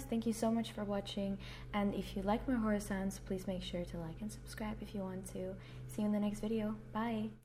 thank you so much for watching, and if you like my horror sounds, please make sure to like and subscribe if you want to. See you in the next video. Bye!